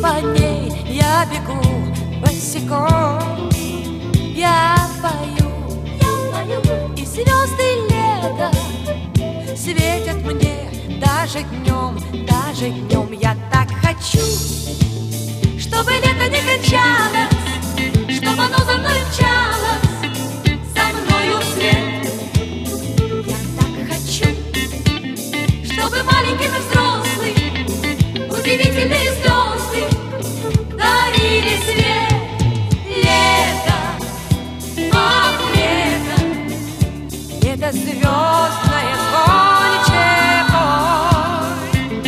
по ней я бегу босиком. Я пою, и звезды лета светят мне даже днем, даже днем. Я так хочу, чтобы лето не кончалось, чтобы оно за мной мчалось, за мною вслед. Я так хочу, чтобы маленький и взрослый удивительные звезды дарили свет. Лето, ах, лето, лето звездное, звонче пой.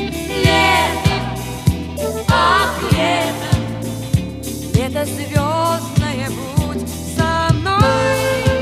Лето, ах, лето, лето звездное, будь со мной.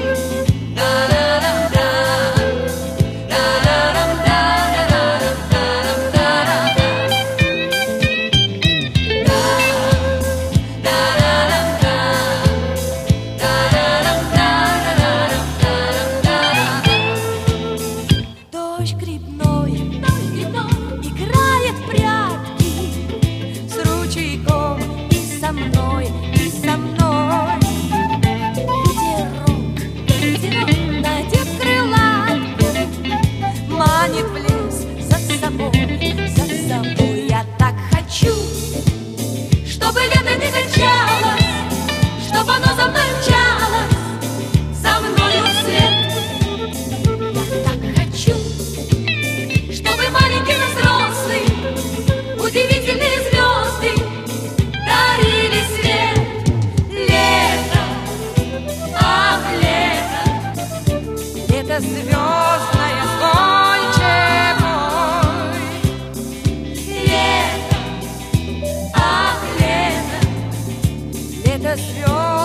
Чтобы лето не кончалось, чтобы оно за мной мчалось, за мною вслед. Я так хочу, чтобы маленький и взрослый удивительные звезды дарили свет. Лето, ах, лето, лето звездное, звонче пой. Лето, ах, лето, лето звезд.